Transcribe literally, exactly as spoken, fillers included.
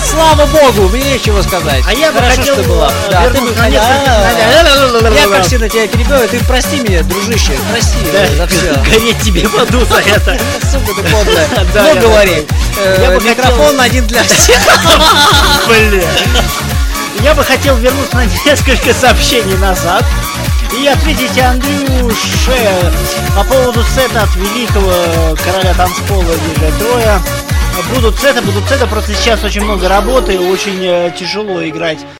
Слава богу, мне нечего сказать. А я бы Хорошо, хотел что была. Да, ты бы вернуться на хотел- несколько- Я, как всегда, тебя перебиваю. Ты прости меня, дружище. Прости за все. Гореть тебе в аду за это. Сука ты подлая. Да, Ну, я- говори. Э, Я бы Микрофон хотел- один для всех. Блин. Я бы хотел вернуться на несколько сообщений назад и ответить Андрюше по поводу сета от великого короля танцпола Диджея Троя. Будут сеты, будут сеты, просто сейчас очень много работы, очень э, тяжело играть